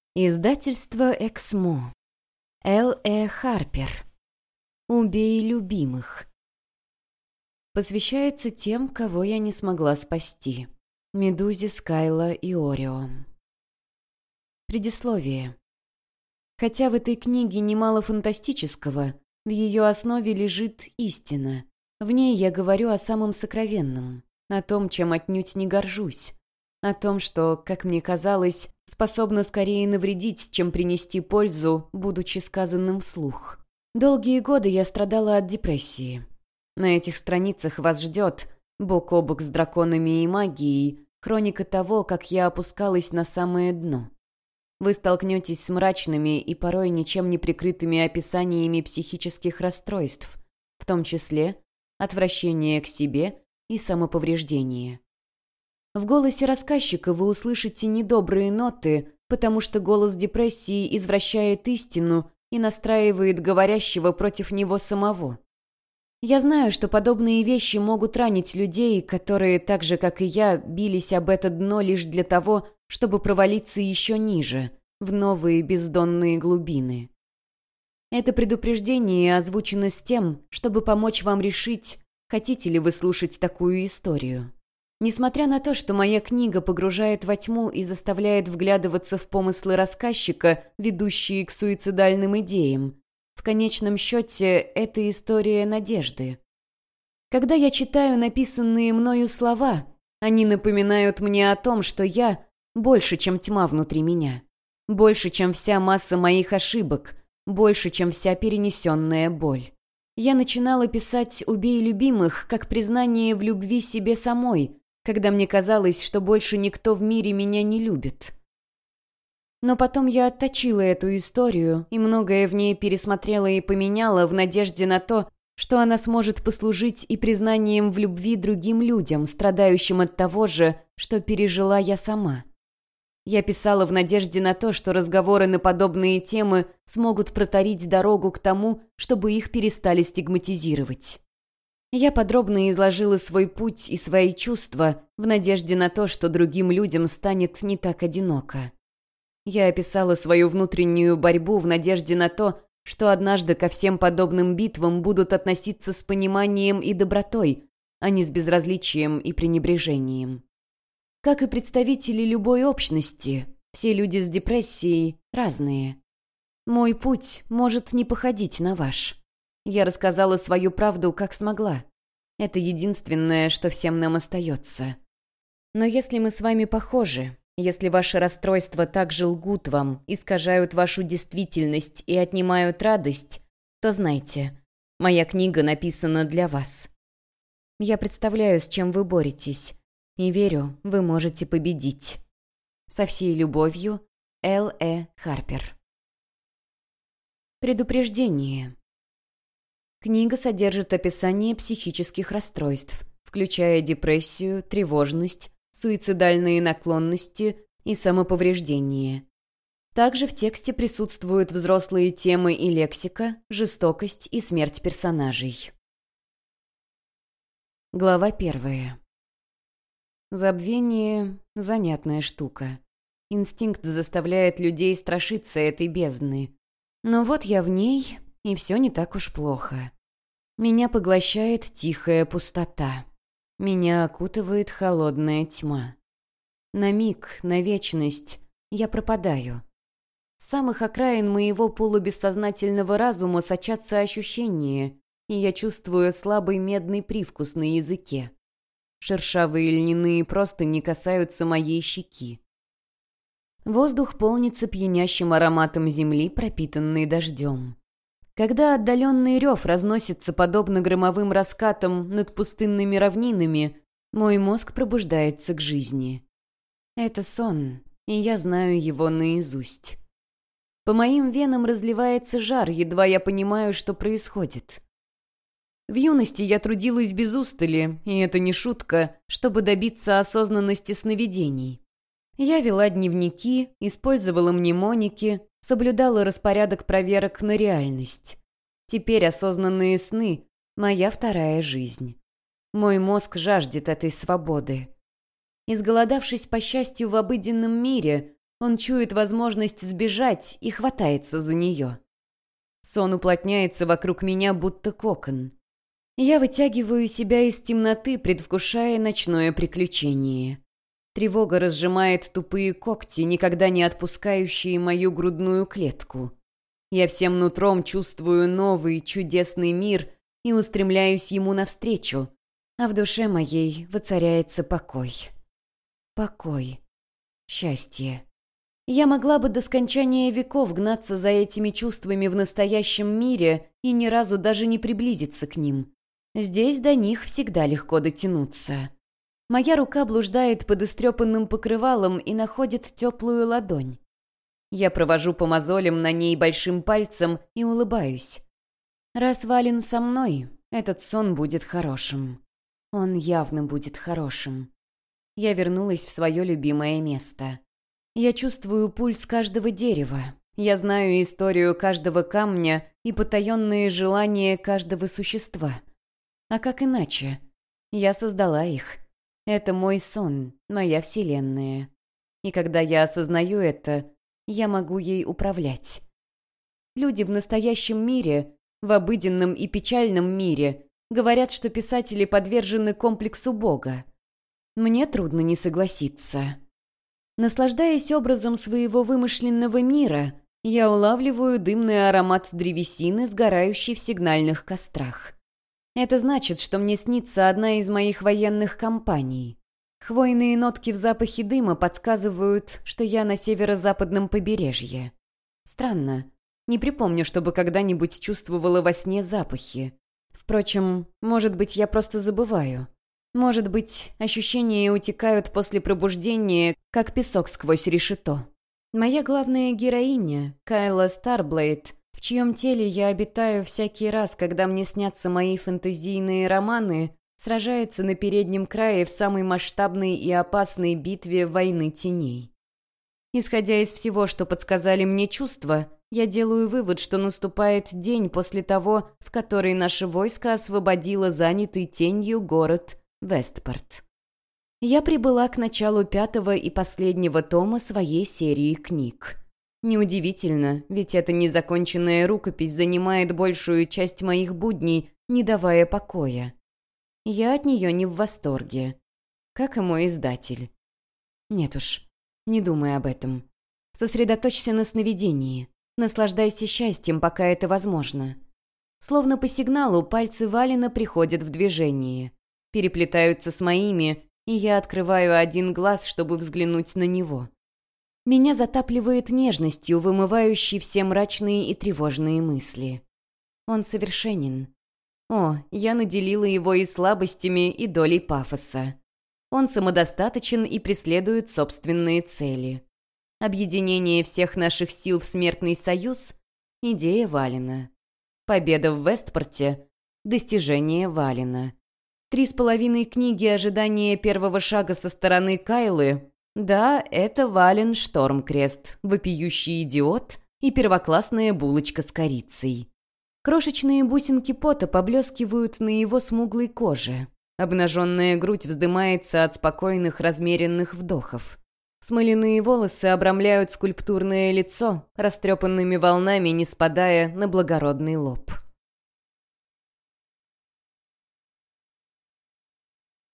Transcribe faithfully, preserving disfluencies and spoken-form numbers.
Издательство «Эксмо». Л. Э. Харпер. «Убей любимых». Посвящается тем, кого я не смогла спасти. Медузе, Скайла и Орио. Предисловие. Хотя в этой книге немало фантастического, в ее основе лежит истина. В ней я говорю о самом сокровенном, о том, чем отнюдь не горжусь, о том, что, как мне казалось, способно скорее навредить, чем принести пользу, будучи сказанным вслух. Долгие годы я страдала от депрессии. На этих страницах вас ждет, бок о бок с драконами и магией, хроника того, как я опускалась на самое дно. Вы столкнетесь с мрачными и порой ничем не прикрытыми описаниями психических расстройств, в том числе отвращение к себе и самоповреждение. В голосе рассказчика вы услышите недобрые ноты, потому что голос депрессии извращает истину и настраивает говорящего против него самого. Я знаю, что подобные вещи могут ранить людей, которые, так же как и я, бились об это дно лишь для того, чтобы провалиться еще ниже, в новые бездонные глубины. Это предупреждение озвучено с тем, чтобы помочь вам решить, хотите ли вы слушать такую историю. Несмотря на то, что моя книга погружает во тьму и заставляет вглядываться в помыслы рассказчика, ведущие к суицидальным идеям, в конечном счете это история надежды. Когда я читаю написанные мною слова, они напоминают мне о том, что я больше, чем тьма внутри меня, больше, чем вся масса моих ошибок, больше, чем вся перенесенная боль. Я начинала писать «Убей любимых» как признание в любви себе самой, когда мне казалось, что больше никто в мире меня не любит. Но потом я отточила эту историю и многое в ней пересмотрела и поменяла в надежде на то, что она сможет послужить и признанием в любви другим людям, страдающим от того же, что пережила я сама. Я писала в надежде на то, что разговоры на подобные темы смогут протарить дорогу к тому, чтобы их перестали стигматизировать. Я подробно изложила свой путь и свои чувства в надежде на то, что другим людям станет не так одиноко. Я описала свою внутреннюю борьбу в надежде на то, что однажды ко всем подобным битвам будут относиться с пониманием и добротой, а не с безразличием и пренебрежением. Как и представители любой общности, все люди с депрессией разные. Мой путь может не походить на ваш. Я рассказала свою правду, как смогла. Это единственное, что всем нам остается. Но если мы с вами похожи, если ваши расстройства также лгут вам, искажают вашу действительность и отнимают радость, то знайте, моя книга написана для вас. Я представляю, с чем вы боретесь, и верю, вы можете победить. Со всей любовью, Л. Э. Харпер. Предупреждение. Книга содержит описание психических расстройств, включая депрессию, тревожность, суицидальные наклонности и самоповреждение. Также в тексте присутствуют взрослые темы и лексика, жестокость и смерть персонажей. Глава первая. Забвение – занятная штука. Инстинкт заставляет людей страшиться этой бездны. Но вот я в ней, и все не так уж плохо. Меня поглощает тихая пустота. Меня окутывает холодная тьма. На миг, на вечность я пропадаю. С самых окраин моего полубессознательного разума сочатся ощущения, и я чувствую слабый медный привкус на языке. Шершавые льняные простыни касаются моей щеки. Воздух полнится пьянящим ароматом земли, пропитанной дождем. Когда отдаленный рев разносится подобно громовым раскатам над пустынными равнинами, мой мозг пробуждается к жизни. Это сон, и я знаю его наизусть. По моим венам разливается жар, едва я понимаю, что происходит. В юности я трудилась без устали, и это не шутка, чтобы добиться осознанности сновидений. Я вела дневники, использовала мнемоники, соблюдала распорядок проверок на реальность. Теперь осознанные сны — моя вторая жизнь. Мой мозг жаждет этой свободы. Изголодавшись по счастью в обыденном мире, Он чует возможность сбежать и хватается за нее. Сон уплотняется вокруг меня, будто кокон. Я вытягиваю себя из темноты, предвкушая ночное приключение. Тревога разжимает тупые когти, никогда не отпускающие мою грудную клетку. Я всем нутром чувствую новый, чудесный мир и устремляюсь ему навстречу, а в душе моей воцаряется покой. Покой. Счастье. Я могла бы до скончания веков гнаться за этими чувствами в настоящем мире и ни разу даже не приблизиться к ним. Здесь до них всегда легко дотянуться. Моя рука блуждает под истрепанным покрывалом и находит теплую ладонь. Я провожу по мозолям на ней большим пальцем и улыбаюсь. Раз Вален со мной, этот сон будет хорошим. Он явно будет хорошим. Я вернулась в свое любимое место. Я чувствую пульс каждого дерева. Я знаю историю каждого камня и потаенные желания каждого существа. А как иначе? Я создала их. Это мой сон, моя вселенная. И когда я осознаю это, я могу ей управлять. Люди в настоящем мире, в обыденном и печальном мире, говорят, что писатели подвержены комплексу Бога. Мне трудно не согласиться. Наслаждаясь образом своего вымышленного мира, я улавливаю дымный аромат древесины, сгорающей в сигнальных кострах. Это значит, что мне снится одна из моих военных кампаний. Хвойные нотки в запахе дыма подсказывают, что я на северо-западном побережье. Странно. Не припомню, чтобы когда-нибудь чувствовала во сне запахи. Впрочем, может быть, я просто забываю. Может быть, ощущения утекают после пробуждения, как песок сквозь решето. Моя главная героиня, Кайла Старблейд, в чьем теле я обитаю всякий раз, когда мне снятся мои фэнтезийные романы, сражается на переднем крае в самой масштабной и опасной битве «Войны теней». Исходя из всего, что подсказали мне чувства, я делаю вывод, что наступает день после того, в который наше войско освободило занятый тенью город Вестпорт. Я прибыла к началу пятого и последнего тома своей серии книг. Неудивительно, ведь эта незаконченная рукопись занимает большую часть моих будней, не давая покоя. Я от нее не в восторге. Как и мой издатель. Нет уж, не думай об этом. Сосредоточься на сновидении. Наслаждайся счастьем, пока это возможно. Словно по сигналу пальцы Валена приходят в движение. Переплетаются с моими, и я открываю один глаз, чтобы взглянуть на него. Меня затапливает нежностью, вымывающей все мрачные и тревожные мысли. Он совершенен. О, я наделила его и слабостями, и долей пафоса. Он самодостаточен и преследует собственные цели. Объединение всех наших сил в смертный союз — идея Валена. Победа в Вестпорте — достижение Валена. Три с половиной книги ожидания первого шага со стороны Кайлы — да, это Вален Штормкрест, вопиющий идиот и первоклассная булочка с корицей. Крошечные бусинки пота поблескивают на его смуглой коже. Обнаженная грудь вздымается от спокойных, размеренных вдохов. Смоляные волосы обрамляют скульптурное лицо, растрепанными волнами не спадая на благородный лоб.